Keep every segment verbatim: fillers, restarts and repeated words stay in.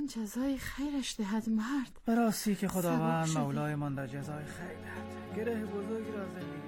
جزای خیرش دهد مرد. به راستی که خداوند مولای من در جزای خیر دهد. گره بزرگی را زندگی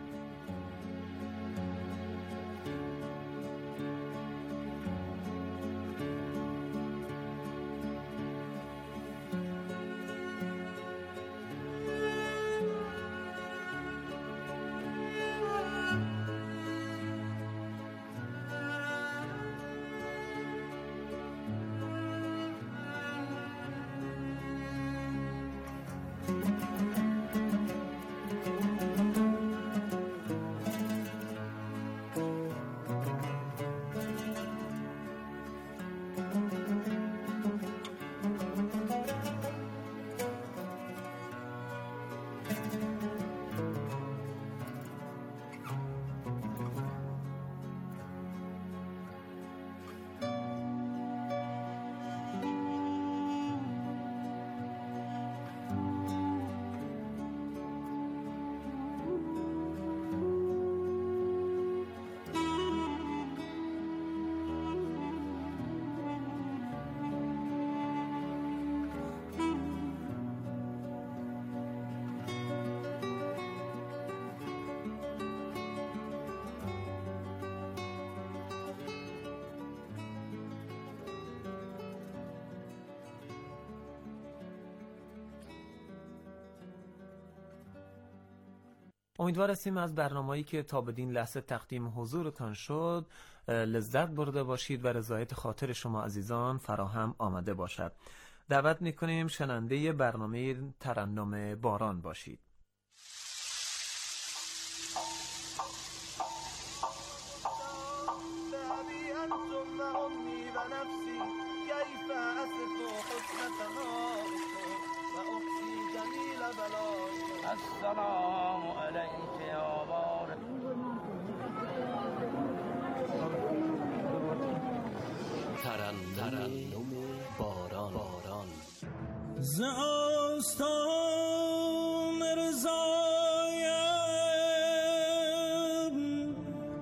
امیدوار هستیم از برنامه‌ای که تا بدین لحظه تقدیم حضورتان شد لذت برده باشید و رضایت خاطر شما عزیزان فراهم آمده باشد. دعوت می‌کنیم شنونده برنامه ترنم باران باشید. السلام علیک یا بار ترنم باران باران ز آستان رضایم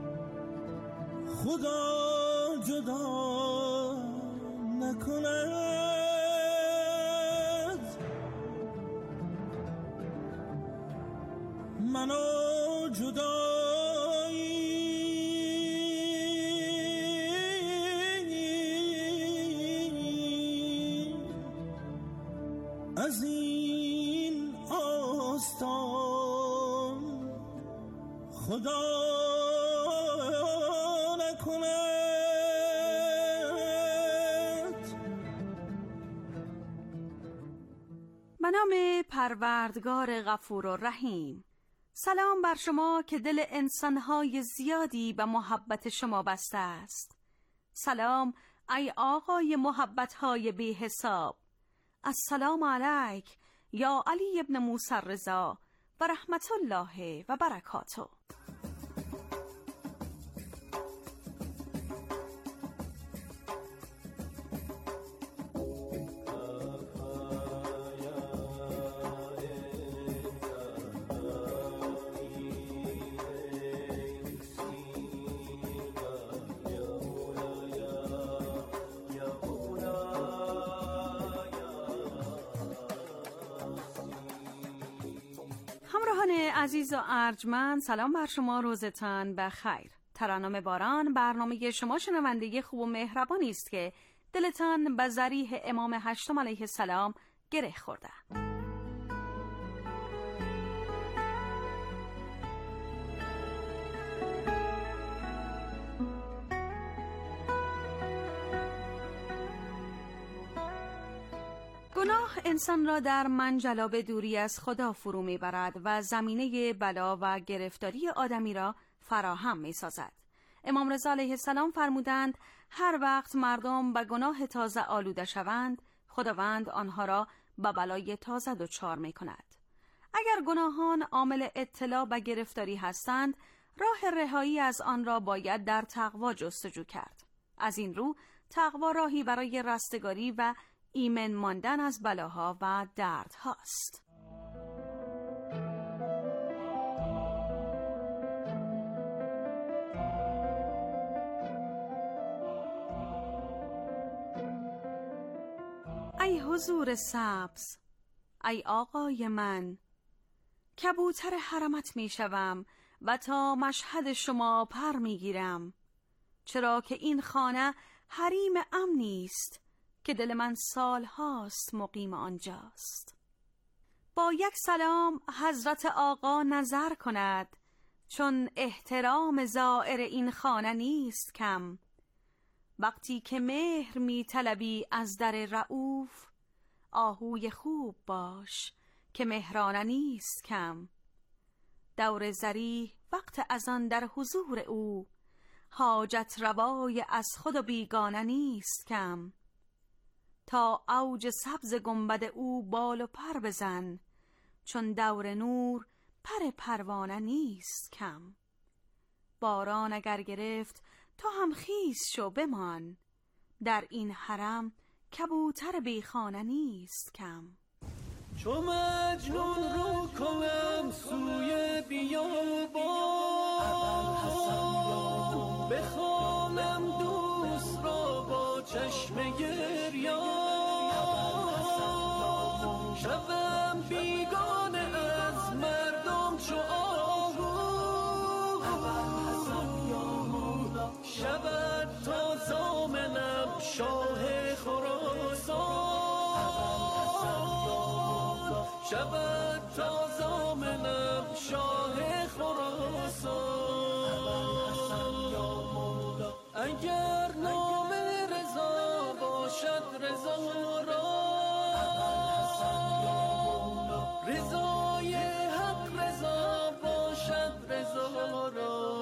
خدا جدا نکند، منو جدایی از این آستان خدا نکند. به نام پروردگار غفور و رحیم. سلام بر شما که دل انسانهای زیادی به محبت شما بسته است. سلام ای آقای محبتهای بی حساب. السلام علیک یا علی ابن موسی رضا و رحمت الله و برکاته. عزیز و ارجمند، سلام بر شما، روزتان بخیر. ترنم باران برنامه شما شنونده خوب و مهربانی است که دلتان به ضریح امام هشتم علیه السلام گره خورده. گناه انسان را در منجلاب دوری از خدا فرو میبرد و زمینه بلا و گرفتاری آدمی را فراهم میسازد. امام رضا علیه السلام فرمودند هر وقت مردم به گناه تازه آلوده شوند، خداوند آنها را به بلای تازه دچار میکند. اگر گناهان عامل ابتلا به گرفتاری هستند، راه رهایی از آن را باید در تقوا جستجو کرد. از این رو تقوا راهی برای رستگاری و ایمن ماندن از بلاها و دردهاست. ای حضور سبز، ای آقای من، کبوتر حرمت می شوم و تا مشهد شما پر می گیرم، چرا که این خانه حریم امنی است که دل من سال هاست مقیم آنجاست. با یک سلام حضرت آقا نظر کند، چون احترام زائر این خانه نیست کم. وقتی که مهر می طلبی از در رؤوف، آهوی خوب باش که مهرانه نیست کم. دور زریح وقت از آن در حضور او، حاجت روای از خود و بیگانه نیست کم. تا اوج سبز گنبد او بال و پر بزن، چون دور نور پر پروانه نیست کم. باران اگر گرفت تو هم خیز شو بمان، در این حرم کبوتر بیخانه نیست کم. چو مجنون رو کنم سوی بیابان، بخوانم دوست را با چشم گریان، شوم بیگانه از مردم چو آهو، شود تا زامنم شاه خراسان، شود تا زامنم شاه خراسان. اگر نام رضا باشد رضا را، رضای حق رضا باشد رضا را،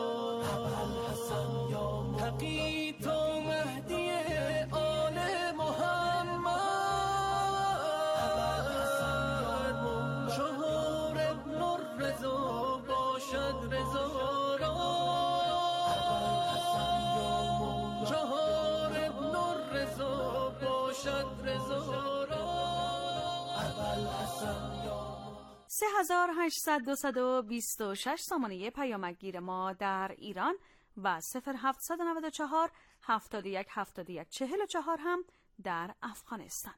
حقی تا مهدی آل محمد، چهار ابن الرضا باشد رضا را، چهار ابن الرضا باشد رضا را. سه هزار هشتصد و بیست و شش سامانه پیامکگیر ما در ایران و صفر هفتصد و نود و چهار هفتاد و یک هفتاد و یک چهل و چهار هم در افغانستان.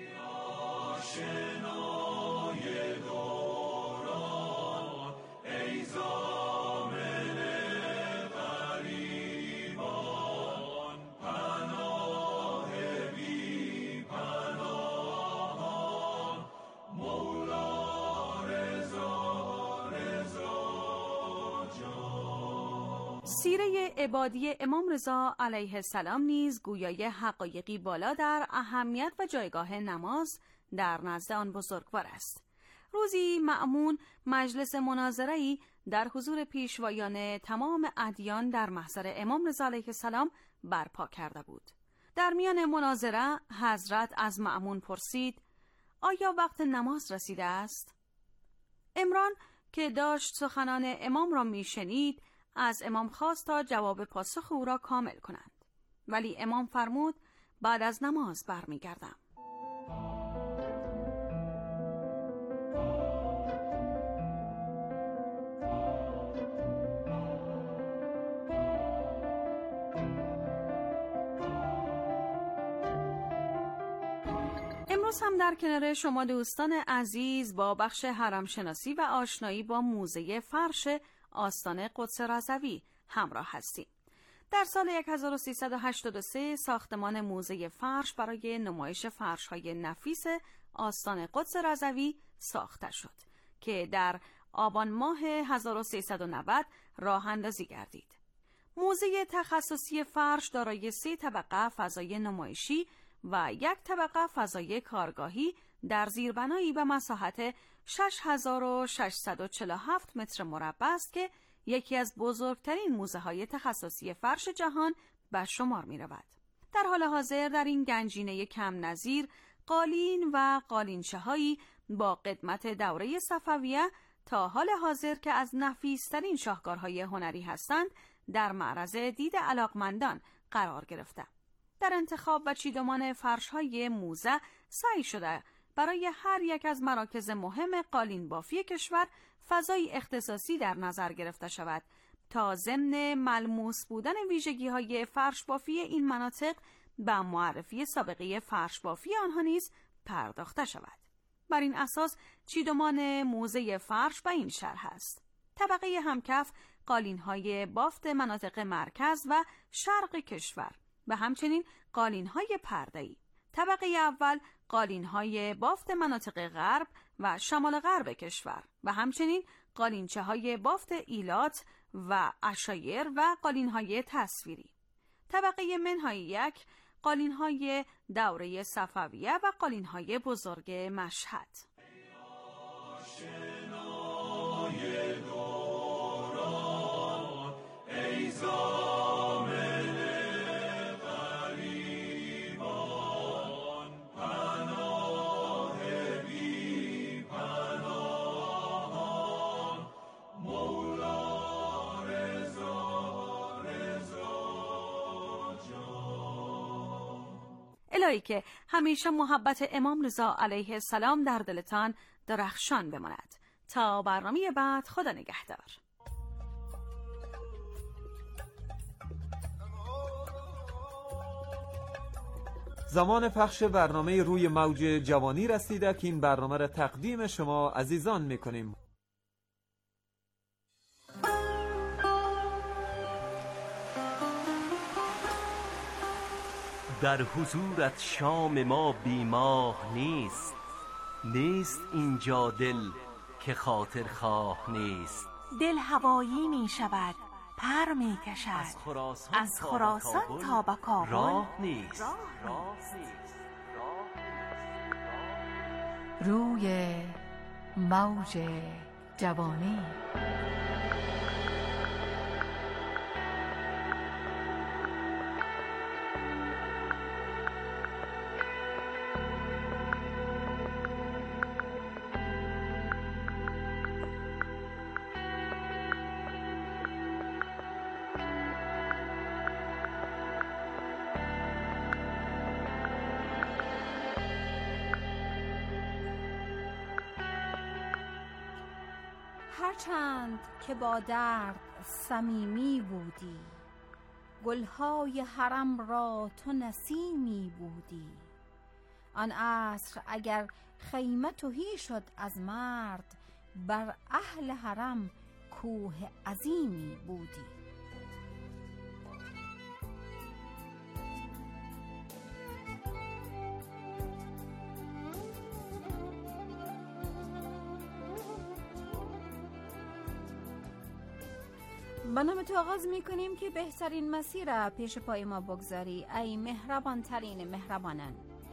سیره عبادی امام رضا علیه السلام نیز گویای حقایقی بالا در اهمیت و جایگاه نماز در نزد آن بزرگوار است. روزی مأمون مجلس مناظره‌ای در حضور پیشوایان تمام ادیان در محضر امام رضا علیه السلام برپا کرده بود. در میان مناظره حضرت از مأمون پرسید: آیا وقت نماز رسیده است؟ عمران که داشت سخنان امام را میشنید از امام خواست تا جواب پاسخ او را کامل کنند، ولی امام فرمود: بعد از نماز برمیگردم. امروز هم در کنار شما دوستان عزیز با بخش حرم شناسی و آشنایی با موزه فرش آستان قدس رضوی همراه هستیم. در سال هزار و سیصد و هشتاد و سه ساختمان موزه فرش برای نمایش فرش‌های نفیس آستان قدس رضوی ساخته شد که در آبان ماه هزار و سیصد و نود راه اندازی گردید. موزه تخصصی فرش دارای سه طبقه فضای نمایشی و یک طبقه فضای کارگاهی در زیربنایی به مساحت شش هزار و ششصد و چهل و هفت متر مربع است که یکی از بزرگترین موزه های تخصصی فرش جهان به شمار می رود. در حال حاضر در این گنجینه کم نظیر قالین و قالینچه هایی با قدمت دوره صفویه تا حال حاضر که از نفیس‌ترین شاهکارهای هنری هستند در معرض دید علاقمندان قرار گرفته. در انتخاب و چیدمان فرش‌های موزه سعی شده برای هر یک از مراکز مهم قالین بافی کشور فضای اختصاصی در نظر گرفته شود تا ضمن ملموس بودن ویژگی‌های فرش بافی این مناطق به معرفی سابقه فرش بافی آنها نیز پرداخته شود. بر این اساس چیدمان موزه فرش به این شرح است: طبقه همکف قالین‌های بافت مناطق مرکز و شرق کشور و همچنین قالین‌های پرده‌ای. طبقه اول قالین‌های بافت مناطق غرب و شمال غرب کشور و همچنین قالینچه‌های بافت ایلات و عشایر و قالین‌های تصویری. طبقه منهای یک قالین‌های دوره صفویه و قالین‌های بزرگ مشهد. الهی که همیشه محبت امام رضا علیه السلام در دلتان درخشان بماند. تا برنامه بعد، خدا نگهدار. زمان پخش برنامه روی موج جوانی رسیده که این برنامه را تقدیم شما عزیزان میکنیم. در حضورت شام ما بیماه نیست، نیست اینجا دل که خاطر خواه نیست. دل هوایی می شود، پر می کشد، از خراسان, از خراسان تا به کابل راه نیست. راه نیست. روی موج جوانی. هرچند که با درد صمیمی بودی، گلهای حرم را تو نسیمی بودی. آن عصر اگر خیمه تهی شد از مرد، بر اهل حرم کوه عظیمی بودی. با نام تو آغاز می کنیم که بهترین مسیر را پیش پای ما بگذاری ای مهربان ترین مهربانان.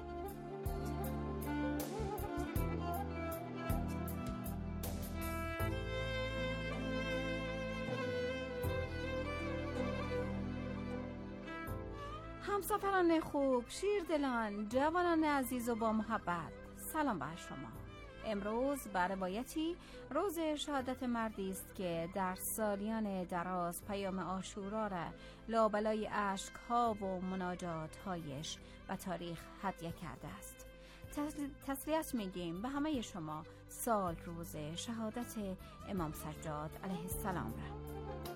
همسفران خوب، شیردلان، جوانان عزیز و با محبت، سلام بر شما. امروز بر روایتی روز شهادت مردی است که در سالیان دراز پیام عاشورا را لابلای اشک‌ها و مناجات‌هایش و تاریخ هدیه کرده است. تسلیت میگیم به همه شما سال روز شهادت امام سجاد علیه السلام را.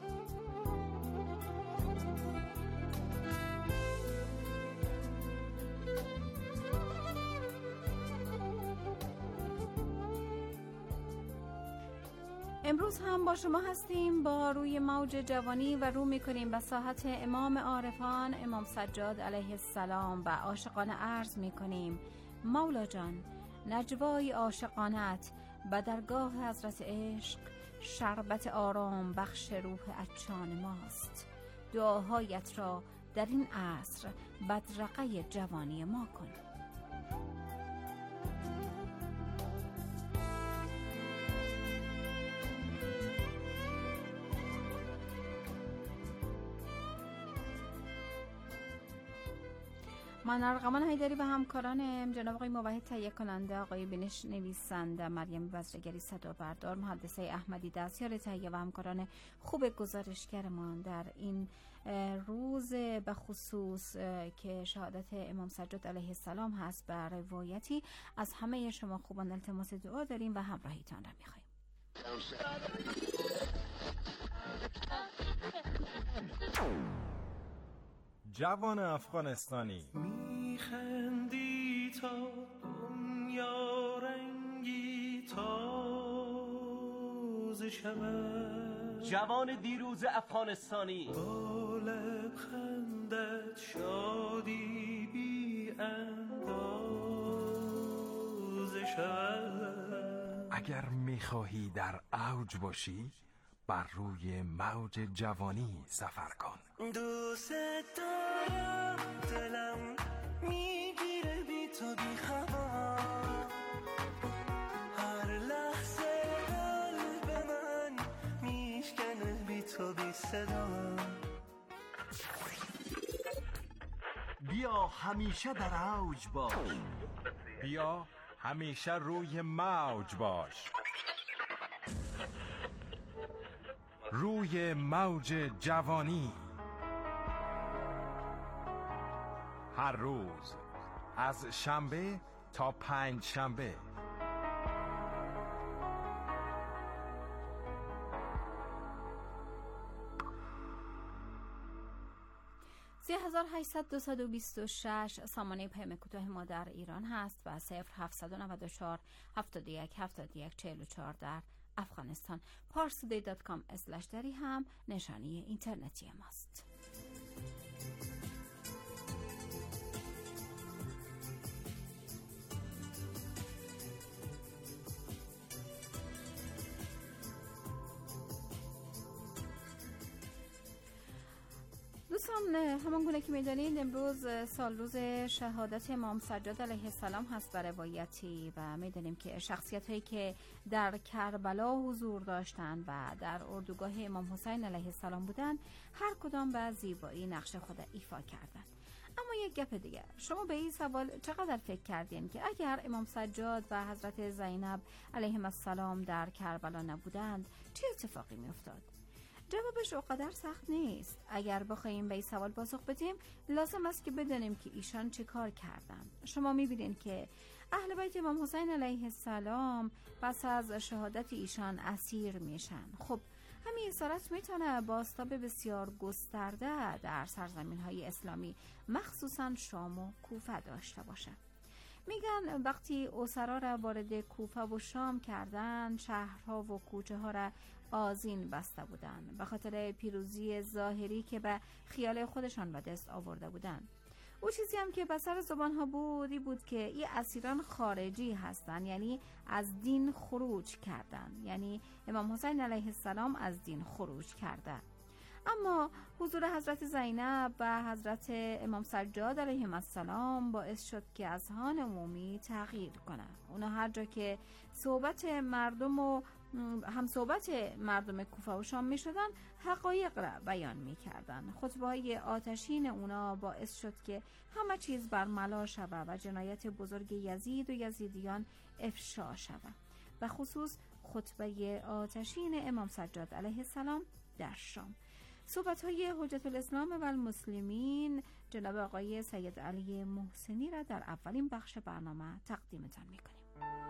امروز هم با شما هستیم با روی موج جوانی و رو میکنیم به ساحت امام عارفان امام سجاد علیه السلام و عاشقانه عرض میکنیم: مولا جان، نجوای عاشقانت به درگاه حضرت عشق شربت آرام بخش روح عطشان ماست. دعاهایت را در این عصر بدرقه جوانی ما کن. من ارقمان حیدری و همکارانم، جناب آقای موحد تهیه کننده، آقای بینش نویسنده، مریم وزرگری صدا بردار، مهندسه احمدی دستیار تهیه و همکاران خوب گزارشگرمان در این روز به خصوص که شهادت امام سجاد علیه السلام هست، بر روایتی از همه شما خوبان التماس دعا داریم و همراهیتان را می‌خوایم. جوان افغانستانی میخندی تا دنیا رنگی تازه شود. جوان دیروز افغانستانی، با لبخندت شادی بی اندازه شود. اگر میخواهی در اوج باشی بر روی موج جوانی سفر کن. دوست دارم، دلم میگیره بی تو بی هوا، هر لحظه قلب من میشکنه بی تو بی صدا. بیا همیشه در اوج باش، بیا همیشه روی موج باش، روی موج جوانی. هر روز از شنبه تا پنج شنبه. سه هزار و هشتصد دویست و بیست و شش سامانه پیام کوتاه ما در ایران هست و صفر هفتصد و نود و چهار هفتاد و یک هفتاد و یک چهل و چهار در افغانستان. پارسودی دات کام اسلش دری هم نشانی اینترنتی ماست. دوستان، همان گونه که میدانید امروز سال روز شهادت امام سجاد علیه السلام هست به روایتی و میدانیم که شخصیت هایی که در کربلا حضور داشتند و در اردوگاه امام حسین علیه السلام بودند هر کدام به زیبایی نقش خود ایفا کردند. اما یک گپ دیگر، شما به این سوال چقدر فکر کردین که اگر امام سجاد و حضرت زینب علیهم السلام در کربلا نبودند چه اتفاقی میافتاد؟ جوابش اونقدر سخت نیست. اگر بخوایم به این سوال پاسخ بدیم لازم است که بدانیم که ایشان چه کار کردند. شما میبینید که اهل بیت امام حسین علیه السلام پس از شهادت ایشان اسیر میشن. خب همین اسارت میتونه بازتاب بسیار گسترده در سرزمین‌های اسلامی مخصوصا شام و کوفه داشته باشه. میگن وقتی اسرا را وارد کوفه و شام کردن شهرها و کوچه ها را آذین بسته بودند به خاطر پیروزی ظاهری که به خیال خودشان به دست آورده بودند. او چیزی هم که به سر زبان ها بود این بود که این اسیران خارجی هستند، یعنی از دین خروج کردند، یعنی امام حسین علیه السلام از دین خروج کرده. اما حضور حضرت زینب و حضرت امام سجاد علیهم السلام باعث شد که اذهان عمومی تغییر کنه. اونا هر جا که صحبت مردم و هم صحبت مردم کوفه و شام می شدن حقایق را بیان می کردن. خطبه های آتشین اونا باعث شد که همه چیز برملا شود و جنایت بزرگ یزید و یزیدیان افشا شود، به خصوص خطبه آتشین امام سجاد علیه السلام در شام. صحبت های حجت الاسلام و المسلمین جناب آقای سید علی محسنی را در اولین بخش برنامه تقدیمتان می کنیم.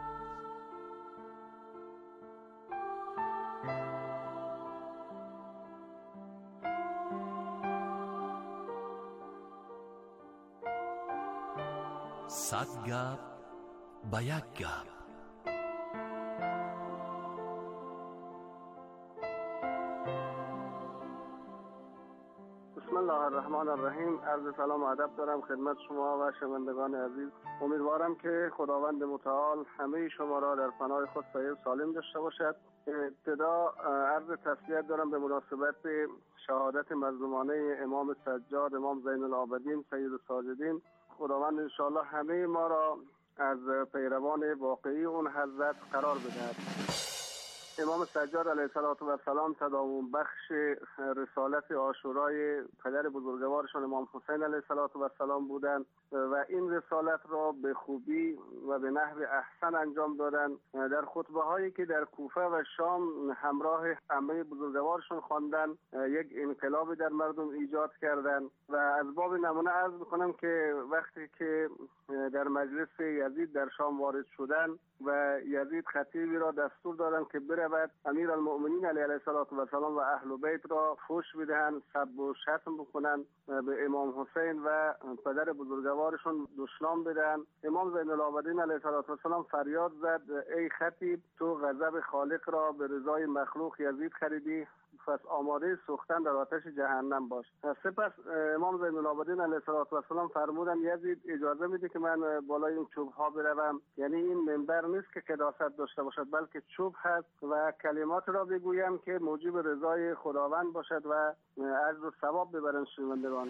صد گپ با یک گپ. بسم الله الرحمن الرحیم. عرض سلام و ادب دارم خدمت شما و شنوندگان عزیز. امیدوارم که خداوند متعال همه شما را در پناه خود صحیح و سالم داشته باشد. ابتدا عرض تسلیت دارم به مناسبت شهادت مظلومانه امام سجاد، امام زین العابدین سید الساجدین. خداوند انشاءالله همه ما را از پیروان واقعی اون حضرت قرار بدهد. امام سجاد علیه السلام تداوم بخش رسالت عاشورای پدر بزرگوارشان امام حسین علیه السلام بودند و این رسالت را به خوبی و به نحو احسن انجام دادند. در خطبه هایی که در کوفه و شام همراه عمه بزرگوارشان خواندند یک انقلابی در مردم ایجاد کردند و از باب نمونه عرض میکنم که وقتی که در مجلس یزید در شام وارد شدند و یزید خطیبی را دستور دادند که بره برود امیر المؤمنین علیه السلام و اهل بیت را فحش بدهند، سب و شتم بکنند، به امام حسین و پدر بزرگوارشون دشنام بدهند. امام زین العابدین علیه السلام فریاد زد ای خطیب، تو غضب خالق را به رضای مخلوق یزید خریدی، پس آماده سوختن در آتش جهنم باش. سپس امام زین العابدین علیه السلام فرمودن یزید اجازه میده که من بالای این چوب ها بروم؟ یعنی این منبر نیست که قداست داشته باشد، بلکه چوب هست و کلمات را بگویم که موجب رضای خداوند باشد و اجر و ثواب ببرن شنوندگان.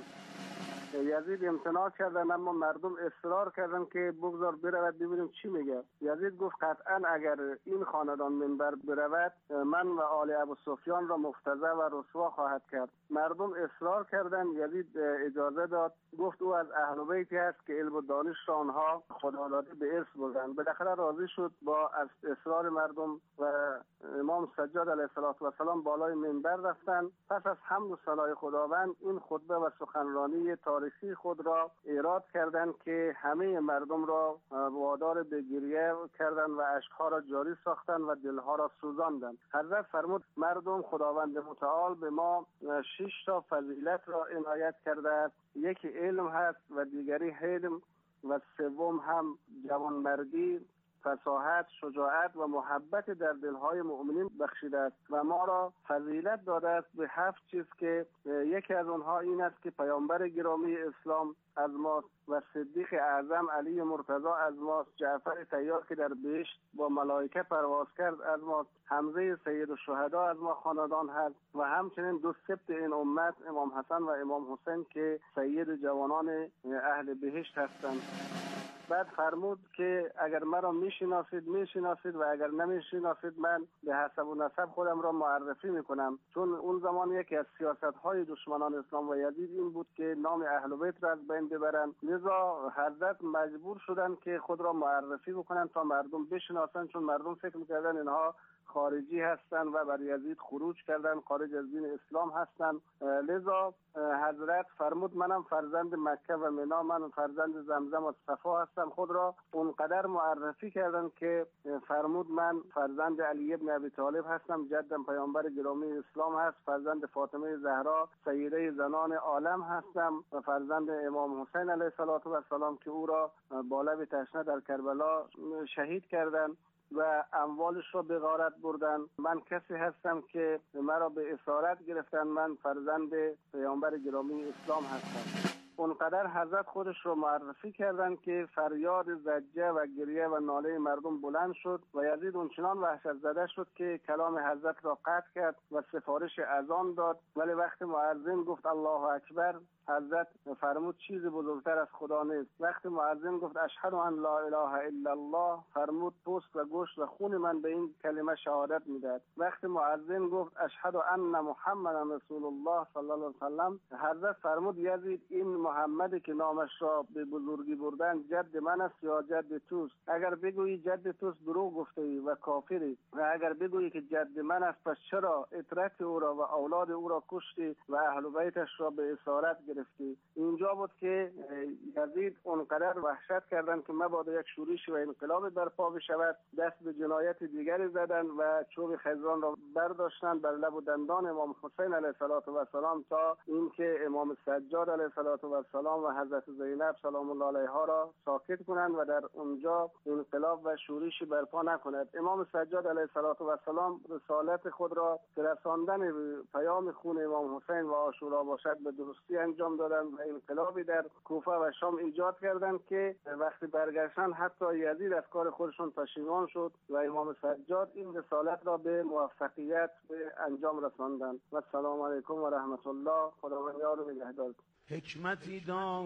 یزید امتناع کردن، اما مردم اصرار کردن که بگذار برود ببینیم چی میگه. یزید گفت قطعا اگر این خاندان منبر برود من و آل ابو سفیان را مفتضح و رسوا خواهد کرد. مردم اصرار کردن، یزید اجازه داد، گفت او از اهل بیتی است که علم و دانش را آنها خداداده به ارث بردند. بالاخره راضی شد با اصرار مردم و امام سجاد علیه السلام بالای منبر رفتن. پس از حمد و ثنای خداوند این خطبه و سخنرانی تاریخی خود را ایراد کردند که همه مردم را وادار به گریه کردند و اشکها را جاری ساختند و دلها را سوزاندند. حضرت فرمود مردم، خداوند متعال به ما شش تا فضیلت را عنایت کرده است. یکی علم هست و دیگری حلم و سوم هم جوانمردی، فصاحت، شجاعت و محبت در دلهای مؤمنین بخشیده است و ما را فضیلت داده است به هفت چیز که یکی از آنها این است که پیامبر گرامی اسلام از ماست و صدیق اعظم علی مرتضی از ماست، جعفر طیار که در بهشت با ملائکه پرواز کرد از ماست، حمزه سید الشهدا از ما خاندان هست و همچنین دو سبط این امت امام حسن و امام حسین که سید جوانان اهل بهشت هستند. بعد فرمود که اگر مرا میشناسید میشناسید و اگر نمیشناسید من به حسب و نسب خودم را معرفی میکنم. چون اون زمان یکی از سیاست های دشمنان اسلام و یزید این بود که نام اهل بیت را از بین ببرن، لذا حضرت مجبور شدن که خود را معرفی بکنن تا مردم بشناسن، چون مردم فکر میکردن اینها خارجی هستن و بر یزید خروج کردن، خارج از دین اسلام هستن. لذا حضرت فرمود منم فرزند مکه و منا، من فرزند زمزم و صفا هستم. خود را اونقدر معرفی کردن که فرمود من فرزند علی ابن ابی طالب هستم، جدم پیامبر گرامی اسلام هست، فرزند فاطمه زهرا سیده زنان عالم هستم و فرزند امام حسین علیه السلام که او را با لب تشنه در کربلا شهید کردند و اموالش را به غارت بردن. من کسی هستم که مرا به اسارت گرفتن، من فرزند پیامبر گرامی اسلام هستم. اونقدر حضرت خودش رو معرفی کردن که فریاد زجه و گریه و ناله مردم بلند شد و یزید اونچنان وحشت زده شد که کلام حضرت را قطع کرد و سفارش اذان داد. ولی وقتی مؤذن گفت الله اکبر، حضرت فرمود چیز بزرگتر از خدا نیست. وقتی مؤذن گفت اشهد ان لا اله الا الله، فرمود پوست و گوشت و خون من به این کلمه شهادت میدهد. وقتی مؤذن گفت اشهد ان محمد رسول الله صلی الله علیه و سلم، حضرت فرمود یزید این محمدی که نامش را به بزرگی بردن جد من است یا جد توست؟ اگر بگویی جد توست دروغ گفته ای و کافری، و اگر بگویی که جد من است پس چرا اطرت او را و اولاد او را کشتی و اهل بیتش را به اسارت گرفتی؟ اینجا بود که یزید اونقدر وحشت کردند که مبادا یک شورش و انقلاب برپا بشود. دست به جنایت دیگری زدن و چوب خزران را برداشتن بر لب و دندان امام حسین علیه السلام تا اینکه امام سجاد علیه السلام و حضرت زینب سلام الله علیها را ساکت کنند و در اونجا انقلاب و شورش برپا نکند. امام سجاد علیه السلام رسالت خود را که رساندن پیام خون امام حسین و عاشورا باشد به درستی انجام دادن و انقلابی در کوفه و شام ایجاد کردند که وقتی برگشتن حتی یزید از کار خودشون پشیمان شد و امام سجاد این رسالت را به موفقیت به انجام رساندند. و السلام علیکم و رحمت الله. خداوند یار و نگهدار. حکمتی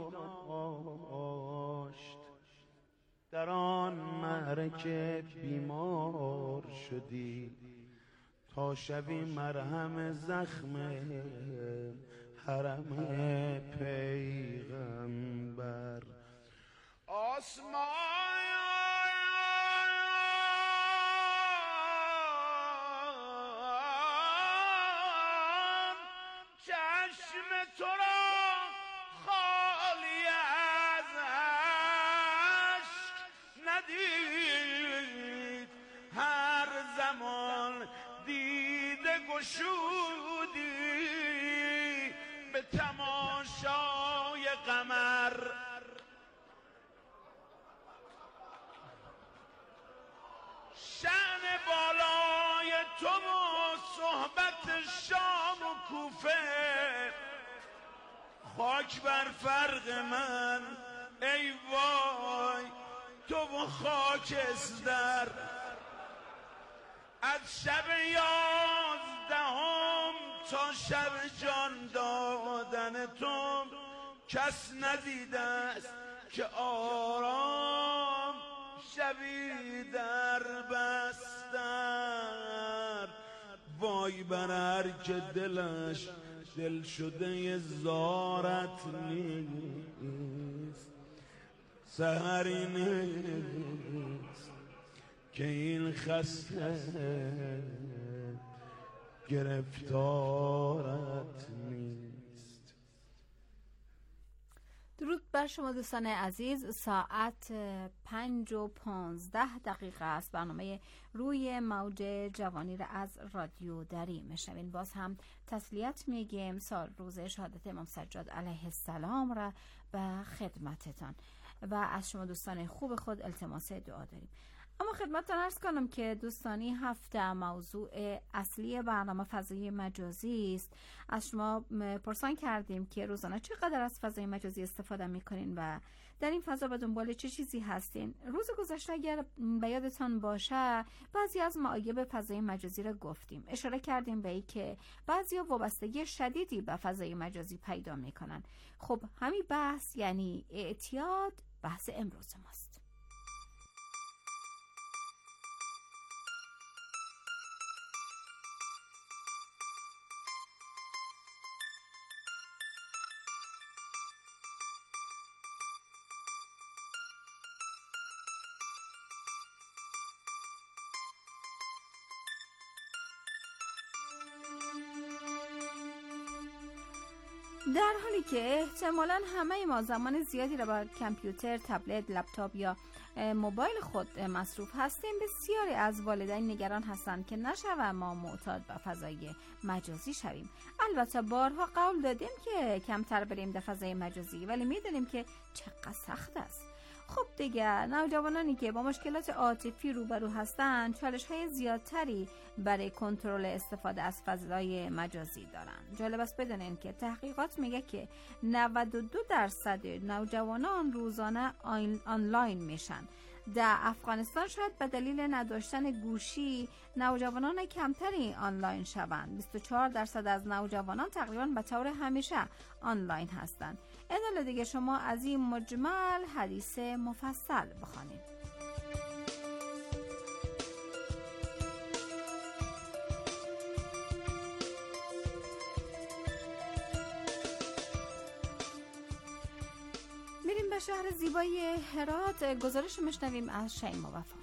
داشت در آن معرکه بیمار شدی، تا شبی مرهم زخم حرم پیغمبر. آسمان چشم تو را خالی از اشک ندید، هر زمان گشودی به تماشای قمر، شأن بالای تو و صحبت شام و کوفه، خاک بر فرق من ای وای تو و خاکستر. از شب یازدهم تا شب جان دادن تو کس ندیده است که آرام شبی در بستر. وای بر هر که دلش دل شده زارت نیست، سحری نیست که این خسته گرفتارت نیست. درود بر شما دوستان عزیز. ساعت پنج و پانزده دقیقه است. برنامه روی موج جوانی را از رادیو دری میشنوین. باز هم تسلیت میگیم سال روز شهادت امام سجاد علیه السلام را به خدمتتان و از شما دوستان خوب خود التماس دعا داریم. اما خدمتتان عرض کنم که دوستانی هفته موضوع اصلی برنامه فضای مجازی است. از شما پرسان کردیم که روزانه چقدر از فضای مجازی استفاده میکنین و در این فضا به دنبال چه چیزی هستین. روز گذشته اگر به یادتان باشه بعضی از معایب فضای مجازی را گفتیم، اشاره کردیم به این که بعضیا وابستگی شدیدی به فضای مجازی پیدا میکنن. خب همین بحث یعنی اعتیاد بحث امروز ماست. در حالی که احتمالاً همه ما زمان زیادی را با کامپیوتر، تبلت، لپتاپ یا موبایل خود مصروف هستیم، بسیاری از والدین نگران هستند که نشوه ما معتاد به فضای مجازی شویم. البته بارها قول دادیم که کمتر بریم در فضای مجازی، ولی میدونیم که چقدر سخت است. خب دیگه نوجوانانی که با مشکلات عاطفی روبرو هستند چالش‌های زیادتری برای کنترل استفاده از فضای مجازی دارند. جالب است بدونین که تحقیقات میگه که نود و دو درصد نوجوانان روزانه آنلاین میشن. در افغانستان شاید به دلیل نداشتن گوشی نوجوانان کمتری آنلاین شوند. بیست و چهار درصد از نوجوانان تقریبا به طور همیشه آنلاین هستند. این دیگه شما از این مجمل حدیث مفصل بخوانید. میریم به شهر زیبای هرات. گزارش میشنویم از شیما وفا.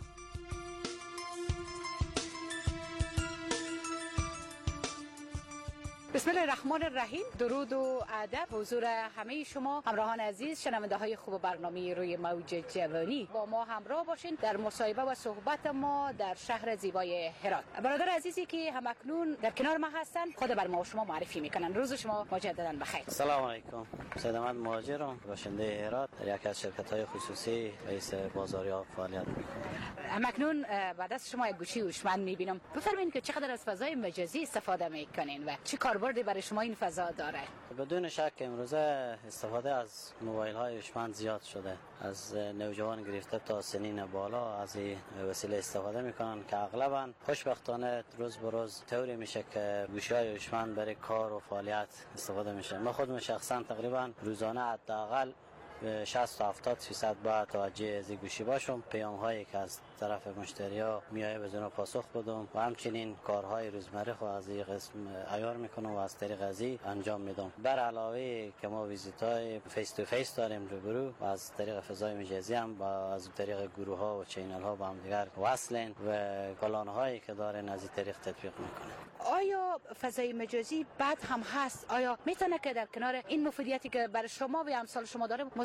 بسم الله الرحمن الرحیم. درود و ادب حضور همه شما همراهان عزیز، شنونده های خوب برنامه روی موج جوانی. با ما همراه باشین در مصاحبه و صحبت ما در شهر زیبای هرات. برادر عزیزی که همکنون در کنار ما هستن خود بر ما و شما معرفی میکنن. روز شما مجددا بخیر. سلام علیکم. سید احمد مهاجرم، باشنده هرات، در یک از شرکت های خصوصی رئیس بازاریاب فعالیت میکنم. همکنون بعد از شما یک گوشی هوشمند میبینم. بفرمایید که چقدر از فضای مجازی استفاده میکنین و چه کاربردی برای شما این فضا داره؟ بدون شک امروزه استفاده از موبایل های هوشمند زیاد شده. از نوجوان گرفته تا سنین بالا از این وسیله استفاده میکنن که اغلبا خوشبختانه روز به روز طوری میشه که گوشی های هوشمند برای کار و فعالیت استفاده میشه. من خودم شخصا تقریبا روزانه حداقل شصت تا هفتاد فیصد باید توجه از گوشی باشم. پیام هایی که از طرف مشتریا میایه بدون پاسخ بدم و همچنین کارهای روزمره خو از این قسم عیار میکنم و از طریق ازی انجام میدم. بر علاوه که ما ویزیت های فیس تو فیس داریم روبرو و از طریق فضای مجازی هم با از طریق گروه ها و چینل ها با هم دیگر وصلن و کلان هایی که دارن از این طریق تطبیق میکنن. آیا فضای مجازی بد هم هست؟ آیا میتونه که در کنار این مفیدیتی که برای شما و امثال شما داره مضر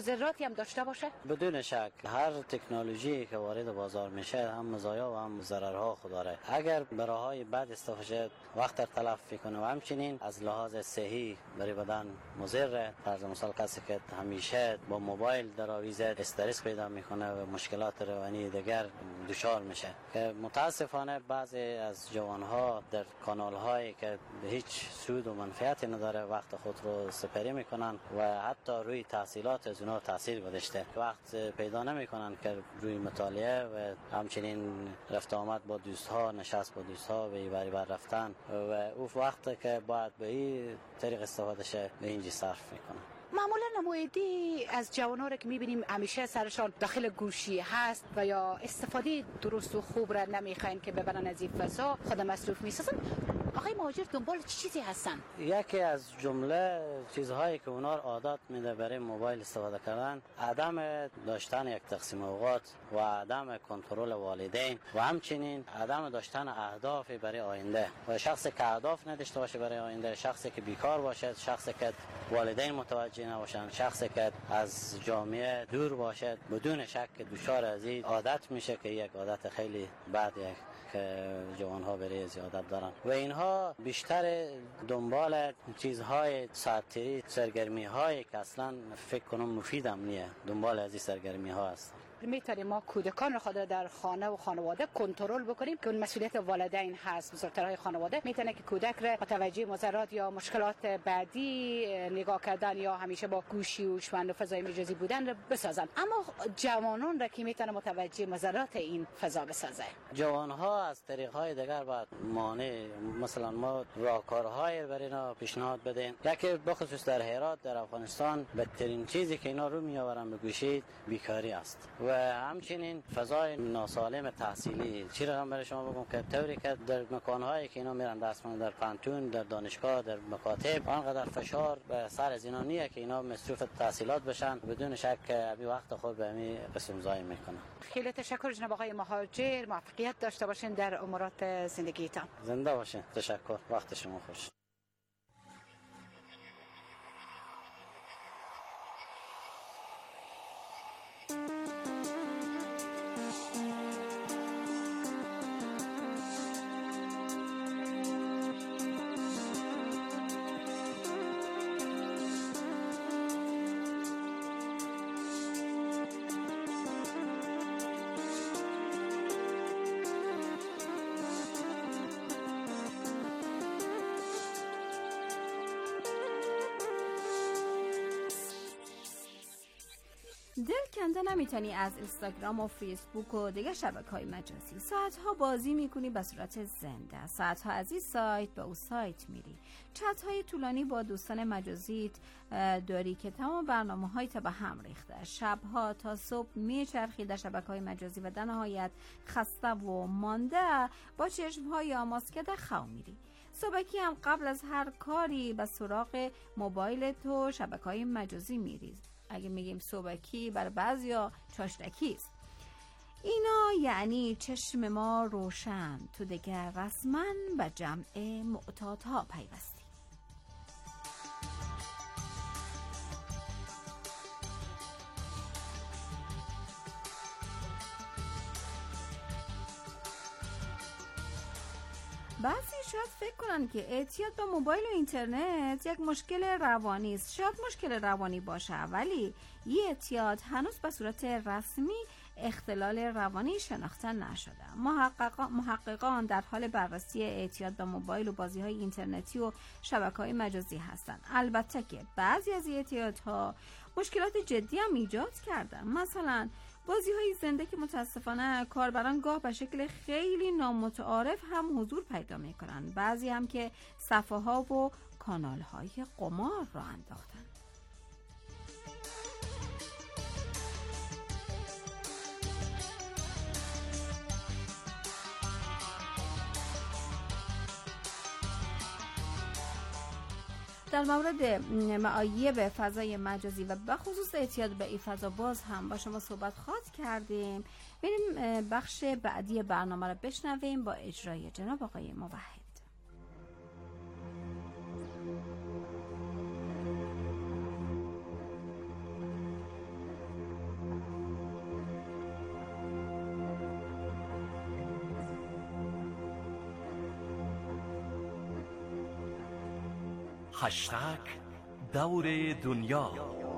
مضراتی هم داشته باشه؟ بدون شک هر تکنولوژی که وارد بازار میشه هم مزایا و هم ضررها خود داره. اگر به راههای بد استفاده شد وقت تلف کنه و همچنین از لحاظ صحی برای بدن مضر. فرض مثال کسی که همیشه با موبایل در آویزه استرس پیدا میکنه و مشکلات روانی دیگر دچار میشه که متاسفانه بعضی از جوانها در کانال‌هایی که هیچ سود و منفعتی نداره وقت خود رو سپری میکنن و حتی روی تحصیلات از اونها تاثیر گذاشته. وقت پیدا نمیکنن که روی مطالعه و همچنین رفت آمد با دوستها، نشست با دوستها و ایوری بر رفتن و او وقت که باید به این طریق استفاده شه به اینجی صرف میکنن. معمولا نمایندی از جوانان را که میبینیم همیشه سرشان داخل گوشی هست و یا استفاده درست و خوب را نمیخواین که ببرن از این فضا خود مصروف میسازن. آقای مهاجر دنبال چه چیزی هستن؟ یکی از جمله چیزهایی که اونا عادت میده برای موبایل استفاده کردن عدم داشتن یک تقسیم اوقات و عدم کنترل والدین و همچنین عدم داشتن اهدافی برای آینده. و شخصی که اهداف نداشته باشه برای آینده، شخصی که بیکار باشد، شخصی که والدین متوجه نباشند، شخصی که از جامعه دور باشد، بدون شک دچار از این عادت میشه که یک عادت خیلی بد یک که جوانها برای زیادت دارن و اینها بیشتر دنبال چیزهای ساعتی سرگرمی هایی که اصلا فکر کنم مفیدم نیه دنبال از این سرگرمی ها هستن. میتونیم ما کودکان رو خود در خانه و خانواده کنترل بکنیم که اون مسئولیت والدین هست. بزرگترهای خانواده میتونه که کودک رو متوجه مضرات یا مشکلات بعدی نگاه کردن یا همیشه با گوشی و شوند و فضای مجازی بودن رو بسازن. اما جوانان را که میتونه متوجه مضرات این فضا بسازه. جوانها از طریق‌های دیگر باید مانع مثلا ما راهکارهای برای اینا پیشنهاد بدیم. یکی بخصوص در هرات در افغانستان بدترین چیزی که اینا رو میآورن به گوشی بیکاری است و همچنین فضای ناسالم تحصیلی. چی رقم برای شما بگم که طوری که در مکانهایی که اینا میرن دست من در پانتون، در دانشگاه، در مکاتب آنقدر فشار به سر از اینا نیه که اینا مصروف تحصیلات بشن بدون شک ابی وقت خود به همین قسم ضایع میکنن. خیلی تشکر جناب آقای مهاجر، موفقیت داشته باشین در امورات زندگیتان. زنده باشین. تشکر. وقت شما خوش. دل کنده نمیتونی از اینستاگرام و فیسبوک و دیگه شبکه‌های مجازی. ساعتها بازی میکنی به صورت زنده، ساعتها از این سایت به اون سایت میری، چت‌های طولانی با دوستان مجازیت داری که تمام برنامه‌های تا به هم ریخته، شبها تا صبح میچرخی در شبکه‌های مجازی و در نهایت خسته و مانده با چشم‌های آماسکده خو میری. صبحی هم قبل از هر کاری به سراغ موبایل تو شبکه‌های مجازی میری. اگه میگیم صبحکی برای بعضیا چاشتکی است. اینا یعنی چشم ما روشن، تو دیگه رسما به جمع معتادها پیوستی. بعضی شاید فکر کنن که اعتیاد به موبایل و اینترنت یک مشکل روانی است. شاید مشکل روانی باشه ولی این اعتیاد هنوز به صورت رسمی اختلال روانی شناخته نشده. محققان, محققان در حال بررسی اعتیاد به موبایل و بازی‌های اینترنتی و شبکه‌های مجازی هستند. البته که بعضی از اعتیادها مشکلات جدی هم ایجاد کردن. مثلا بازی‌های زنده که متاسفانه کاربران گاه به شکل خیلی نامتعارف هم حضور پیدا می‌کنن. بعضی هم که صفحه‌ها و کانال‌های قمار را انداختن. در مورد معایب فضای مجازی و به خصوص اعتیاد به این فضا باز هم با شما صحبت خواهد کردیم. بریم بخش بعدی برنامه رو بشنویم با اجرای جناب آقای موحد. هشتگ دور دنیا.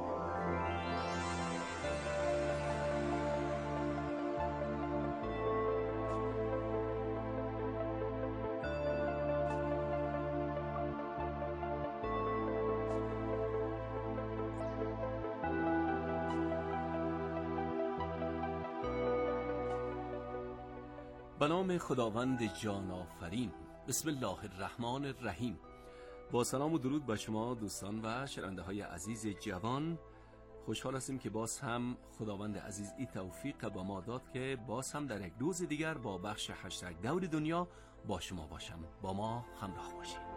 به نام خداوند جان آفرین. بسم الله الرحمن الرحیم. با سلام و درود به شما دوستان و شنونده های عزیز جوان، خوشحال هستیم که باز هم خداوند عزیز این توفیق به ما داد که باز هم در یک روز دیگر با بخش هشتگ دور دنیا با شما باشم. با ما همراه باشید.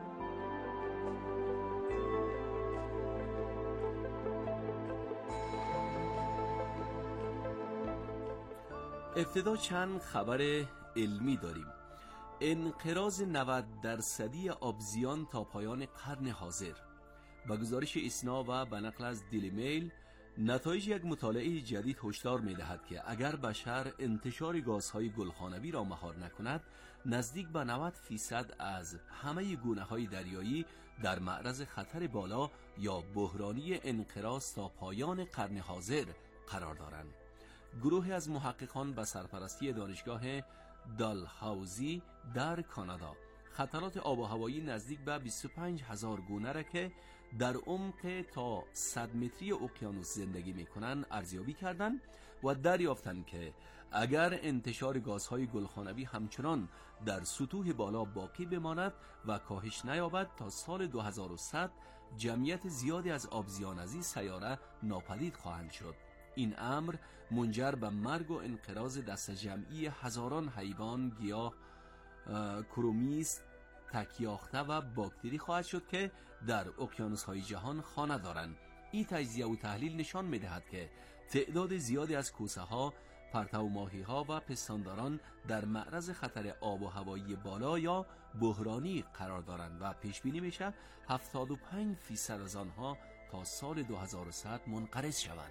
ابتدا چند خبر علمی داریم. انقراض نود درصدی آبزیان تا پایان قرن حاضر. با گزارش ایسنا و به نقل از دیلی میل، نتایج یک مطالعه جدید هشدار می‌دهد که اگر بشر انتشار گازهای گلخانوی را مهار نکند، نزدیک به نود فیصد از همه گونه‌های دریایی در معرض خطر بالا یا بحرانی انقراض تا پایان قرن حاضر قرار دارند. گروهی از محققان به سرپرستی دانشگاه دالهاوزی در کانادا خطرات آب و هوایی نزدیک به بیست و پنج هزار گونه را که در عمق تا صد متری اقیانوس زندگی می‌کنند ارزیابی کردند و دریافتند که اگر انتشار گازهای گلخانوی همچنان در سطوح بالا باقی بماند و کاهش نیابد، تا سال دو هزار و صد جمعیت زیادی از آبزیان از این سیاره ناپدید خواهند شد. این امر منجر به مرگ و انقراض دست جمعی هزاران حیوان، گیاه، کرومیست، تکیاخته و باکتری خواهد شد که در اقیانوس‌های جهان خانه دارند. این تجزیه و تحلیل نشان می‌دهد که تعداد زیادی از کوسه‌ها، پرتو ماهی‌ها و پستانداران در معرض خطر آب و هوایی بالا یا بحرانی قرار دارند و پیش بینی میشه هفتاد و پنج درصد از آنها تا سال دو هزار و صد منقرض شوند.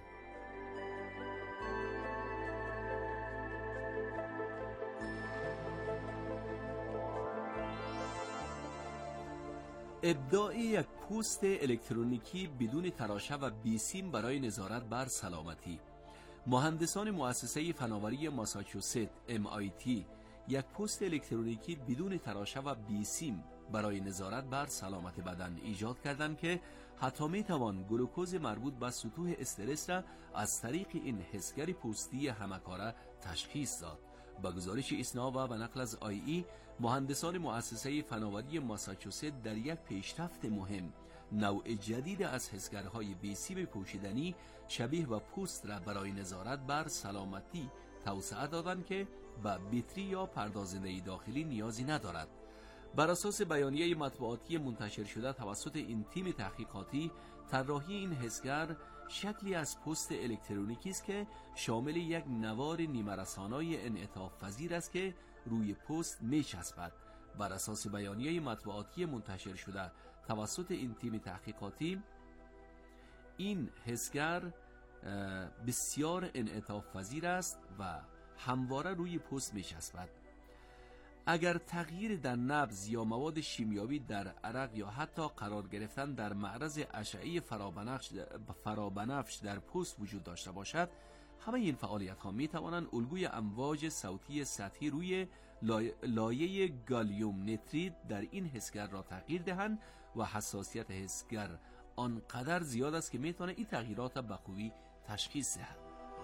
ابداع یک پوست الکترونیکی بدون تراشه و بیسیم برای نظارت بر سلامتی. مهندسان مؤسسه فناوری ماساچوست ام آی تی یک پوست الکترونیکی بدون تراشه و بیسیم برای نظارت بر سلامت بدن ایجاد کردند که حتی می توان گلوکوز مربوط به سطوح استرس را از طریق این حسگر پوستی همکاره تشخیص داد. با گزارش ایسنا و به نقل از آی ای، مهندسان مؤسسه فناوری ماساچوست در یک پیشرفت مهم نوع جدید از حسگرهای بیسیم پوشیدنی شبیه به پوست را برای نظارت بر سلامتی توسعه دادند که به بطری یا پردازنده داخلی نیازی ندارد. بر اساس بیانیه مطبوعاتی منتشر شده توسط این تیم تحقیقاتی، طراحی این حسگر شکلی از پوست الکترونیکی است که شامل یک نوار نیمه‌رسانای انعطاف پذیر است که روی پوست می‌چسبد. بر اساس بیانیه مطبوعاتی منتشر شده توسط این تیم تحقیقاتی، این حسگر بسیار انعطاف پذیر است و همواره روی پوست می‌چسبد. اگر تغییر در نبض یا مواد شیمیایی در عرق یا حتی قرار گرفتن در معرض اشعه فرابنفش فرابنفش در پوست وجود داشته باشد، همه این فعالیت ها می توانند الگوی امواج صوتی سطحی روی لایه گالیوم نترید در این حسگر را تغییر دهند و حساسیت حسگر آنقدر زیاد است که می تواند این تغییرات به خوبی تشخیص دهد.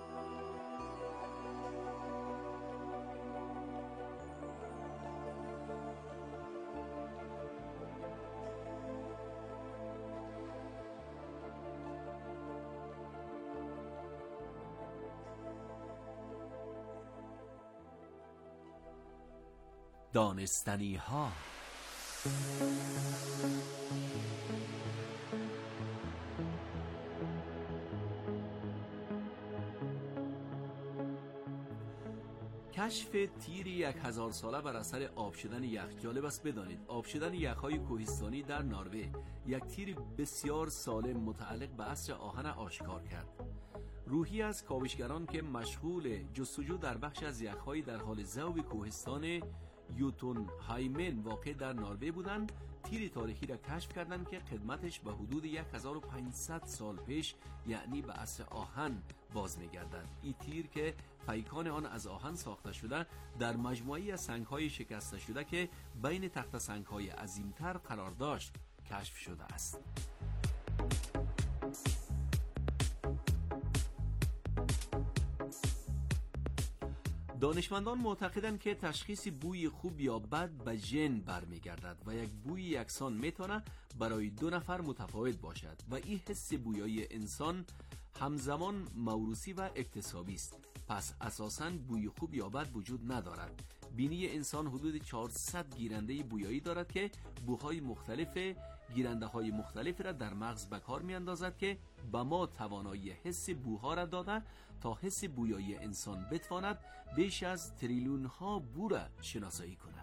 دانستنی ها. کشف تیر یک هزار ساله بر اثر آب شدن یخ. جالب است بدانید آب شدن یخ‌های کوهستانی در نروژ یک تیر بسیار سالم متعلق به عصر آهن آشکار کرد. روحی از کاوشگران که مشغول جستجو در بخش از یخ‌های در حال ذوب کوهستان یوتون هایمن واقع در نروژ بودند، تیر تاریخی را کشف کردند که قدمتش به حدود هزار و پانصد سال پیش یعنی به عصر آهن باز می‌گردد. این تیر که پیکان آن از آهن ساخته شده در مجموعه‌ای از سنگ‌های شکسته شده که بین تخت سنگ‌های عظیم‌تر قرار داشت کشف شده است. دانشمندان معتقدند که تشخیص بوی خوب یا بد به ژن برمیگردد و یک بوی یکسان میتونه برای دو نفر متفاوت باشد و این حس بویایی انسان همزمان موروثی و اکتسابی است. پس اساساً بوی خوب یا بد وجود ندارد. بینی انسان حدود چهارصد گیرنده بویایی دارد که بوهای مختلف گیرنده های مختلف را در مغز به کار می اندازد که به ما توانایی حس بوها را داده تا حس بویایی انسان بتواند بیش از تریلیون ها بو را شناسایی کند.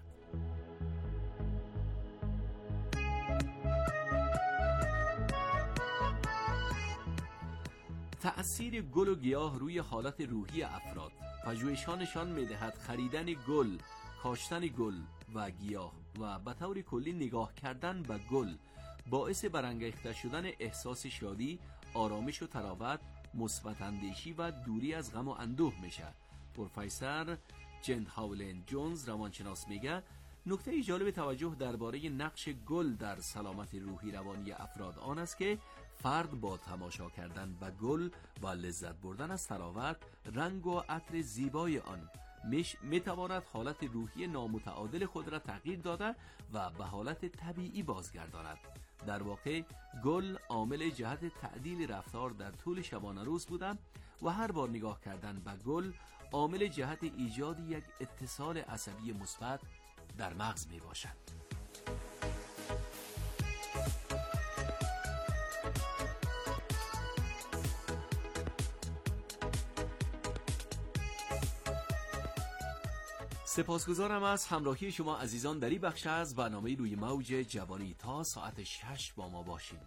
تأثیر گل و گیاه روی حالت روحی افراد. پژوهش‌ها نشان می‌دهد خریدن گل، کاشتن گل و گیاه و به طور کلی نگاه کردن به گل باعث برانگیخته شدن احساس شادی، آرامش و تراوت، مثبت اندیشی و دوری از غم و اندوه میشه. پروفسور جن هاولند جونز روانشناس میگه نکته جالب توجه درباره نقش گل در سلامت روحی روانی افراد آن است که فرد با تماشا کردن به گل و لذت بردن از تراوت، رنگ و عطر زیبای آن میتواند حالت روحی نامتعادل خود را تغییر داده و به حالت طبیعی بازگرداند. در واقع گل عامل جهت تعدیل رفتار در طول شبانه روز بوده و هر بار نگاه کردن به گل عامل جهت ایجاد یک اتصال عصبی مثبت در مغز می باشد. سپاسگزارم از همراهی شما عزیزان در این بخش از برنامه روی موج جوانی. تا ساعت شش با ما باشین.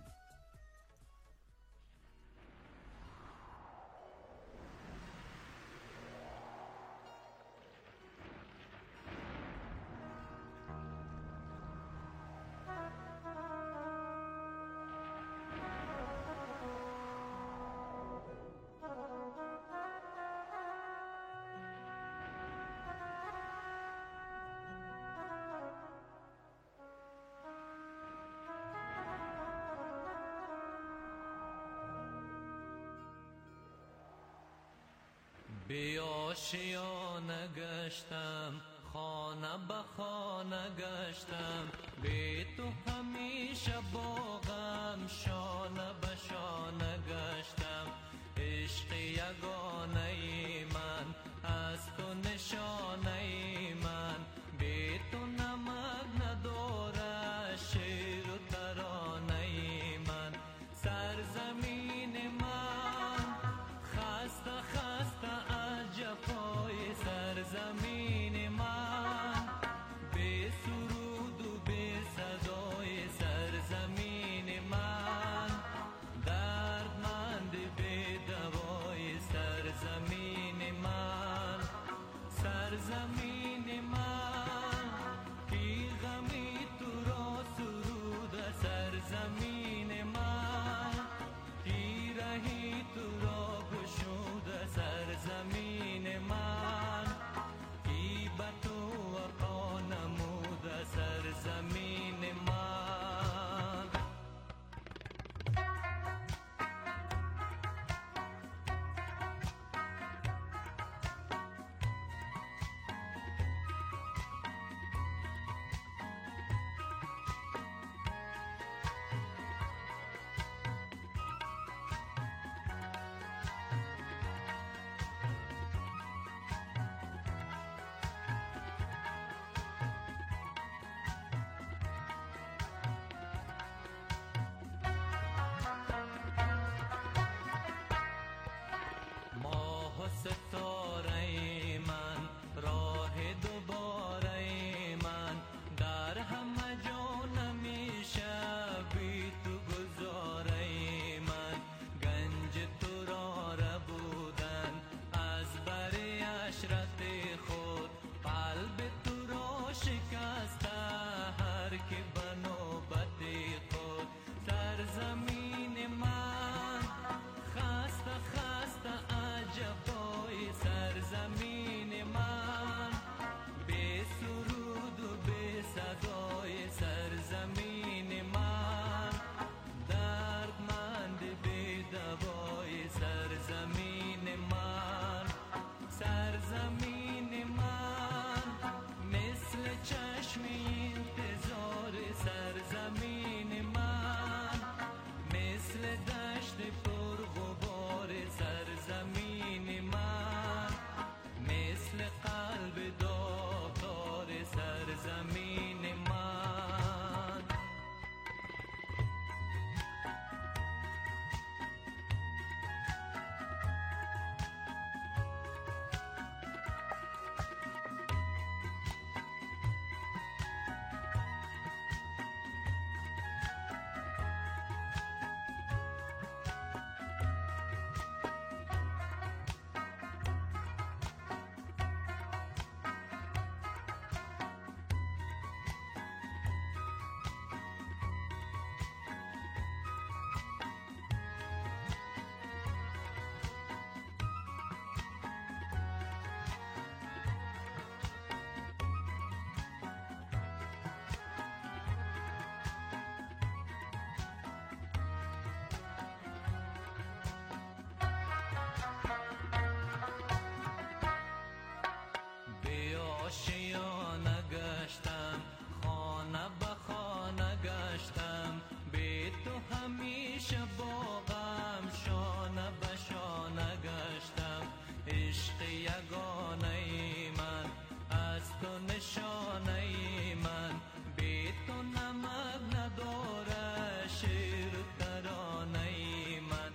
به آشیانه گشتم، خانه به خانه گشتم، به تو همیشه باغم، شانه به شانه گشتم. عشق یگانه من از تو نشانه من، به تو نمک نداره شعر و ترانه من. سرزمین من خسته خسته از جفای سرزمین من، به سرود و به صدای سرزمین من، دردمند به دوای سرزمین من. سرزمین من بی غمی تو را سرود، سرزمین من بی رهی تو را گشود، سرزمین من بی به تو وفا نمود، سرزمین من. قلب داغدار سرزمین من. آشیانه گشتم، خانه به خانه گشتم، به تو همیشه باغم شانه به شانه گشتم. عشق یگانه من از تو نشانه من، به تو نمک نداره شعر ترانه من.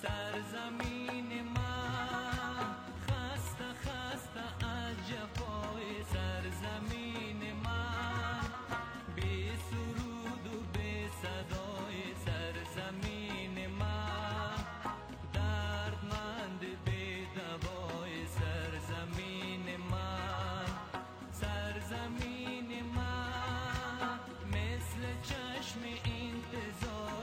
سرزمین من خسته خسته از جفای سرزمین من، بی سرود و بی صدای سرزمین من، دردمند بی دوای سرزمین من. سرزمین من مثل چشم انتظار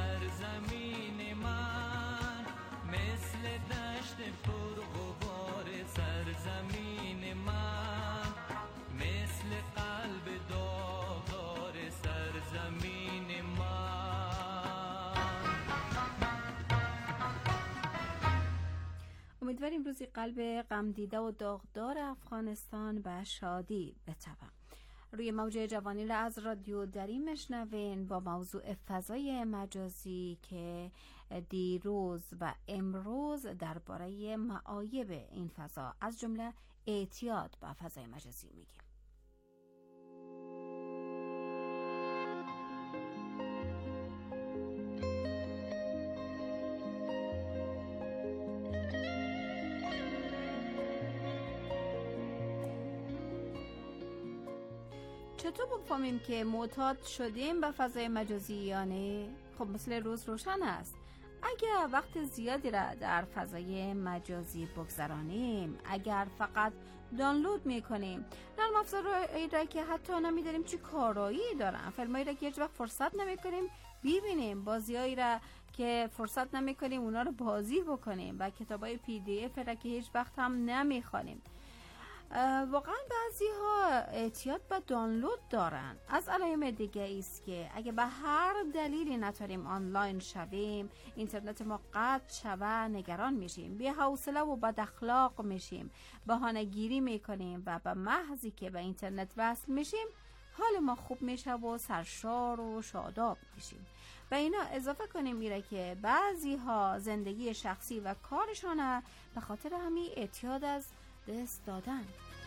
سرزمین من، مثل دشت پرغبار سرزمین من، مثل قلب داغدار سرزمین من. امیدواریم روزی قلب غم دیده و داغدار افغانستان به شادی بتپه. روی موج جوانی را از رادیو دری مشنوین با موضوع فضای مجازی که دیروز و امروز درباره معایب این فضا از جمله اعتیاد به فضای مجازی میگیم. چطور بفهمیم که معتاد شدیم به فضای مجازی یا نه؟ خب مثل روز روشن است. اگر وقت زیادی را در فضای مجازی بگذرانیم، اگر فقط دانلود میکنیم نرم افزارهایی را که حتی نمیدانیم چی کارایی دارن، فیلمایی را که هیچ وقت فرصت نمیکنیم ببینیم، بازیایی را که فرصت نمیکنیم اونا رو بازی بکنیم و کتابای پی دی اف را که هیچ وقت هم نمیخوانیم، واقعا بعضی ها اعتیاد به دانلود دارن. از علائم دیگه است که اگه به هر دلیلی نتونیم آنلاین شویم، اینترنت ما قطع شوه، نگران میشیم، بی حوصله و بد اخلاق میشیم، بهانه گیری میکنیم و به محضی که به اینترنت وصل میشیم حال ما خوب میشه و سرشار و شاداب میشیم. و اینا اضافه کنیم میره که بعضی ها زندگی شخصی و کارشانه به خاطر همین اعتیاد از دست دادن.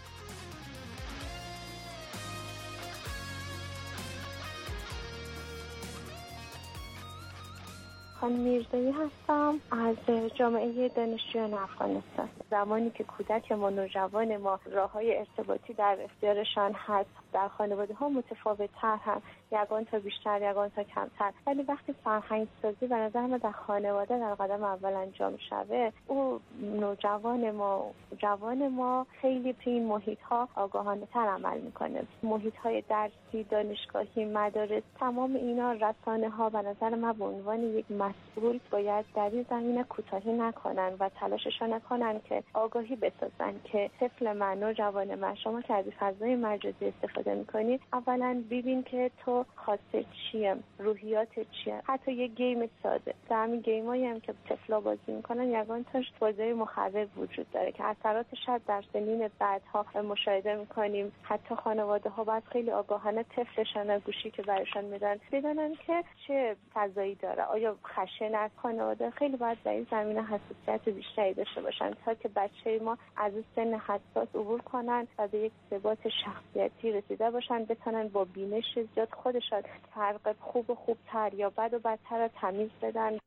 خانم میرزایی هستم از جامعه دانشجویان افغانستان. زمانی که کودک ما، نوجوان ما راه‌های ارتباطی در اختیارشان هست، در خانواده ها متفاوت تر هم، یگان تا بیشتر یگان تا کمتر، ولی وقتی فرهنگ سازی به نظر من در خانواده در قدم اول انجام شوه، او نوجوان ما جوان ما خیلی تو این محیط ها آگاهانه تر عمل میکنه. محیط های درسی، دانشگاهی، مدارس، تمام اینا، رسانه ها به نظر من به عنوان یک مسئول باید در این زمینه کوتاهی نکنن و تلاششان نکنن که آگاهی بسازن که طفل من، نوجوان من، شما که از فضای مجازی استفاده میکنید، اولا ببین که تو خاصه چیه، روحیات چیه. حتی یه گیم ساده، در همین گیمایی هم که طفلا بازی میکنن یگان تاش بازی مخرب وجود داره که اثراتش شاید در سنین بعدها مشاهده میکنیم. حتی خانواده ها باید خیلی آگاهانه طفلشان گوشی که برایشان میدن بدونن که چه فضایی داره، آیا خشن از خانواده خیلی باید در این زمینه حساسیت بیشتری داشته باشن تا که بچه ما از این سن حساس عبور کنن و به یک ثبات شخصیتی رسیده باشن، بتونن با بینش زیاد خودشان فرق خوب و خوبتر یا بد و بدتر را تمیز بدن.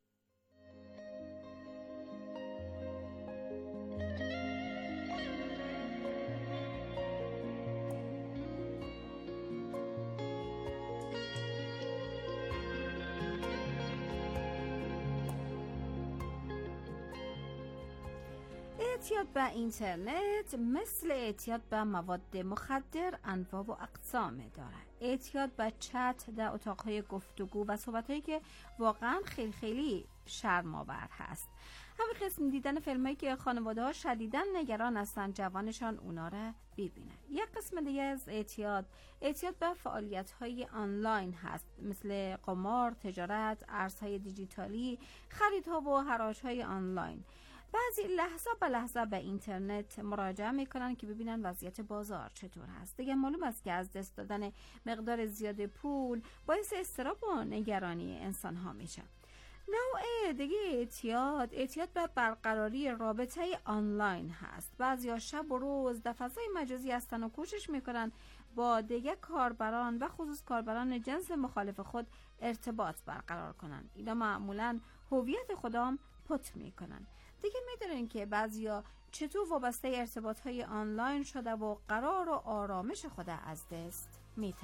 اعتیاد به اینترنت مثل اعتیاد به مواد مخدر انواع و اقسام دارد. اعتیاد به چت در اتاقهای گفتگو و صحبتهایی که واقعا خیلی خیلی شرم‌آور هست. همین قسم دیدن فیلمایی که خانواده ها شدیداً نگران هستن جوانشان اونا را ببینن. یک قسم دیگه از اعتیاد اعتیاد به فعالیت‌های آنلاین هست، مثل قمار، تجارت، ارزهای دیجیتالی، خریدها و حراش‌های آنلاین. بعضی لحظه به لحظه به اینترنت مراجعه میکنن که ببینن وضعیت بازار چطور هست. دیگه معلوم است که از دست دادن مقدار زیاد پول باعث اضطراب و نگرانی انسان ها میشه. نوع دیگه اعتیاد اعتیاد به برقراری رابطه آنلاین هست. بعضیا شب و روز در فضای مجازی هستن و کوشش میکنن با دیگه کاربران و خصوص کاربران جنس مخالف خود ارتباط برقرار کنن. اینا معمولا هویت خودم پت میکنن. دیگه میدونین که بعضیا چطور وابسته ارتباط های آنلاین شده و قرار و آرامش خود از دست میدن.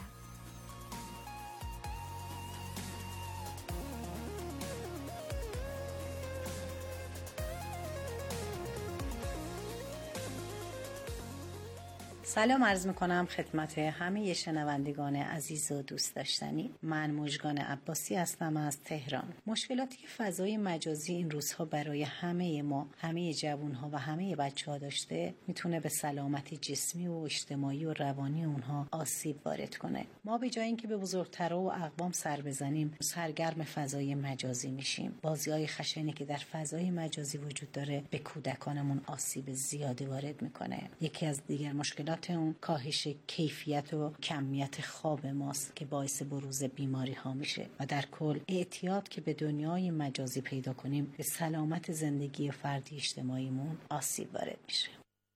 سلام عرض میکنم خدمت همه شنوندگان عزیز و دوست داشتنی. من مژگان عباسی هستم از تهران. مشکلاتی که فضای مجازی این روزها برای همه ما، همه جوانها و همه بچه‌ها داشته، میتونه به سلامت جسمی و اجتماعی و روانی اونها آسیب وارد کنه. ما به جای اینکه به بزرگترها و اقوام سر بزنیم، سرگرم فضای مجازی میشیم. بازی‌های خشنی که در فضای مجازی وجود داره به کودکانمون آسیب زیادی وارد میکنه. یکی از دیگر مشکلات اون کاهش کیفیت و کمیت خواب ماست که باعث بروز بیماری ها میشه و در کل اعتیاد که به دنیای مجازی پیدا کنیم به سلامت زندگی فردی اجتماعیمون آسیب وارد میشه.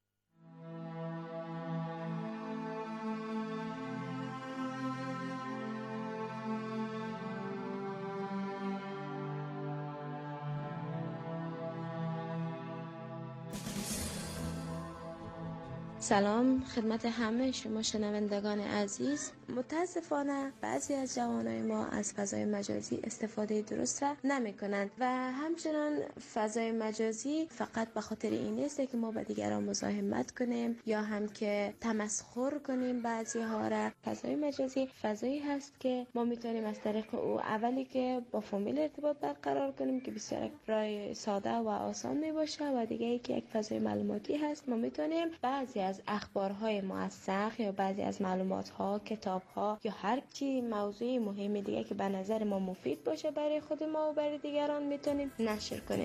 سلام خدمت همه شما شنوندگان عزیز. متاسفانه بعضی از جوانای ما از فضای مجازی استفاده درست را نمی کنند و همچنان فضای مجازی فقط به خاطر این نیست که ما با دیگران مزاحمت کنیم یا هم که تمسخر کنیم. بعضی ها را فضای مجازی فضایی هست که ما میتونیم از طریق او اولی که با فامیل ارتباط برقرار کنیم که بسیار راه ساده و آسان می باشه و دیگه ای که یک فضای معلوماتی هست. ما میتونیم بعضی از اخبارهای موثق یا بعضی از معلومات‌ها، کتاب‌ها یا هر چی موضوعی مهم دیگه که به نظر ما مفید باشه برای خود ما و برای دیگران میتونیم نشر کنیم.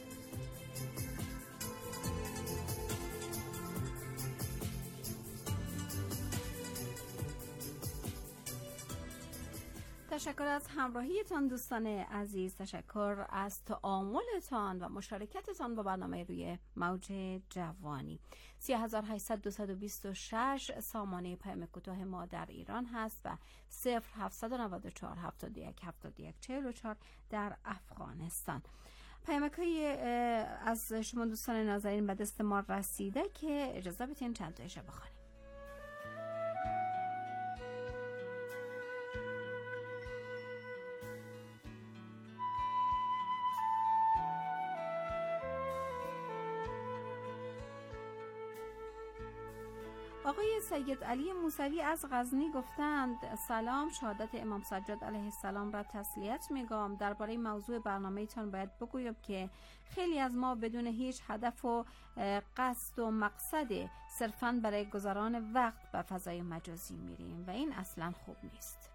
تشکر از همراهیتان دوستان عزیز. تشکر از تعاملتان و مشارکتتان با برنامه روی موج جوانی. سه هزار و هشتصد و بیست و شش سامانه پیام کوتاه ما در ایران هست و صفر هفتصد و نود و چهار هفتاد و یک هفتاد و یک چهل و چهار در افغانستان. پیامک‌های از شما دوستان ناظرین به دست ما رسیده که اجازه بدین چند تایش بخونیم. آقای سید علی موسوی از غزنی گفتند سلام، شهادت امام سجاد علیه السلام را تسلیت میگم. درباره موضوع برنامه‌تان باید بگویم که خیلی از ما بدون هیچ هدف و قصد و مقصد صرفاً برای گذران وقت به فضای مجازی میریم و این اصلاً خوب نیست.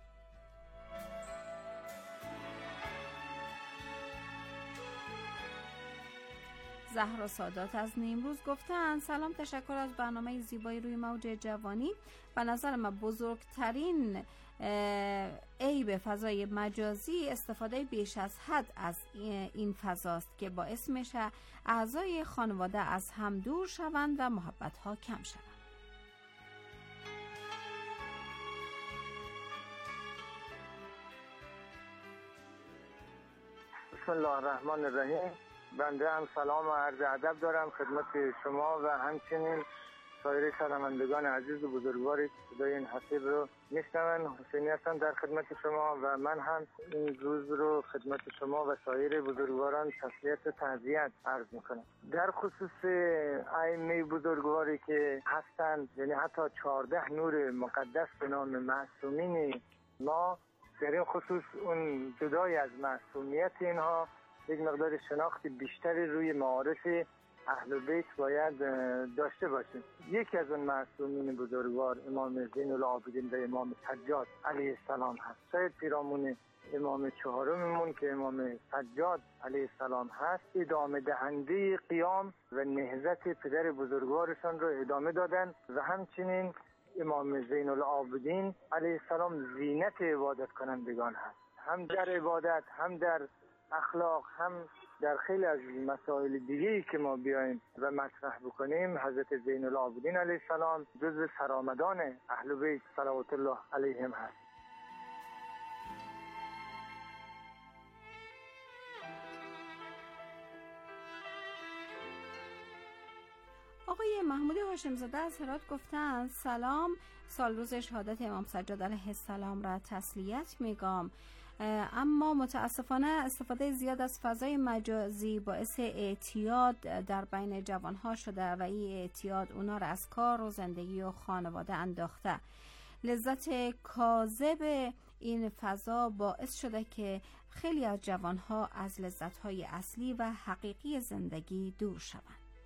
زهرا سادات از نیمروز گفتن سلام، تشکر از برنامه زیبای روی موج جوانی. به نظر من بزرگترین عیب فضای مجازی استفاده بیش از حد از این فضاست که باعث میشه اعضای خانواده از هم دور شوند و محبت ها کم شوند. بسم الله الرحمن الرحیم. بنده هم سلام و عرض ادب دارم خدمت شما و همچنین سایر شنوندگان عزیز و بزرگواری صدای این حسیب رو میشنون. حسینی هستم در خدمت شما و من هم این روز رو خدمت شما و سایر بزرگواران تسلیت و تعزیت عرض میکنم. در خصوص ائمه بزرگواری که هستند، یعنی حتی چهارده نور مقدس به نام معصومین ما، در این خصوص اون جدای از معصومیت اینها یک مقدار شناخت بیشتری روی معارف اهل بیت باید داشته باشیم. یکی از اون معصومین بزرگوار امام زین العابدین و امام سجاد علیه السلام هست. شاید پیرامون امام چهارممون که امام سجاد علیه السلام هست ادامه دهنده قیام و نهضت پدر بزرگوارشان رو ادامه دادن و همچنین امام زین العابدین علیه السلام زینت عبادت کنندگان هست، هم در عبادت، هم در اخلاق، هم در خیلی از مسائل دیگه‌ای که ما بیایم و مطرح بکنیم. حضرت زین العابدین علیه السلام جزو سرآمدان اهل بیت صلوات الله علیهم هست. آقای محمود هاشم زاده از هرات گفتن سلام، سال روز شهادت امام سجاد علیه السلام را تسلیت میگم، اما متاسفانه استفاده زیاد از فضای مجازی باعث اعتیاد در بین جوانها شده و این اعتیاد اونا را از کار و زندگی و خانواده انداخته. لذت کاذب این فضا باعث شده که خیلی از جوانها از لذت‌های اصلی و حقیقی زندگی دور شوند.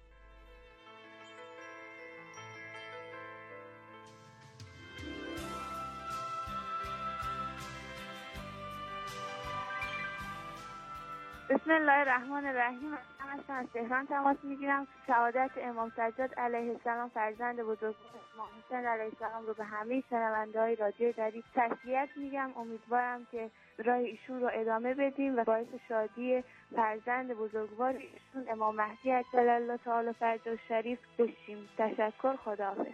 بسم الله الرحمن الرحیم. من از تهران تماس میگیرم. شهادت امام سجاد علیه السلام فرزند بزرگوار امام حسین علیه السلام رو به همه شنونده‌های رادیو دری تسلیت میگم. امیدوارم که راه ایشون رو ادامه بدیم و باعث شادی فرزند بزرگوار ایشون امام مهدی عجل الله تعالی فرجه شریف بشیم. تشکر. خداحافظ.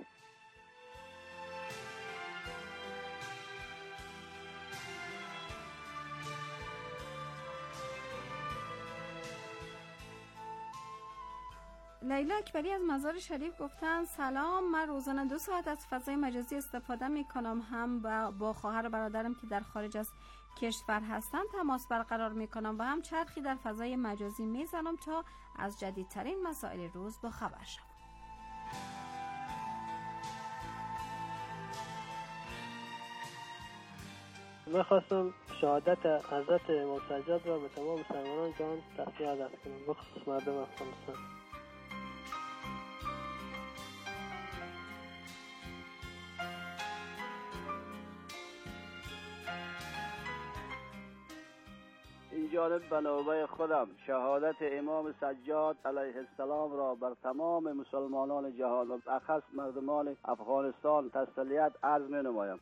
لیلا اکبری از مزار شریف گفتن سلام، من روزانه دو ساعت از فضای مجازی استفاده می کنم، هم با خواهر و برادرم که در خارج از کشور هستن تماس برقرار می کنم و هم چرخی در فضای مجازی می زنم تا از جدیدترین مسائل روز با خبر شم. من خواستم شهادت حضرت امام سجاد را به تمام مسلمانان جهان تسلیت عرض کنم، بخصوص مردم افغانستان. این جانب به نوبه خودم شهادت امام سجاد علیه السلام را بر تمام مسلمانان جهان و بالاخص مردمان افغانستان تسلیت عرض می نمایم.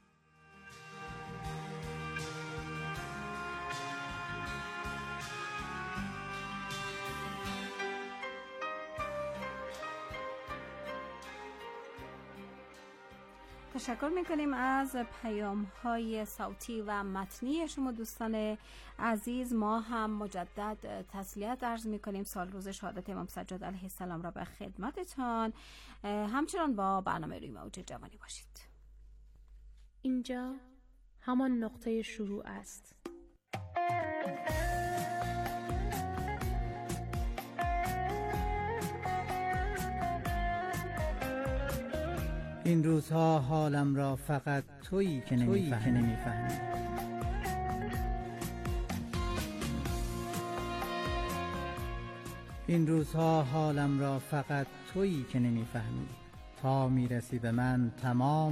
تشکر میکنیم از پیام های صوتی و متنی شما دوستان عزیز. ما هم مجدد تسلیت عرض میکنیم سال روز شهادت امام سجاد علیه السلام را به خدمتتان. همچنان با برنامه روی موج جوانی باشید. اینجا همان نقطه شروع است. این روزها حالم را فقط تویی که نمی‌فهمی. این روزها حالم را فقط تویی که نمی‌فهمی. تا میرسی به من تمام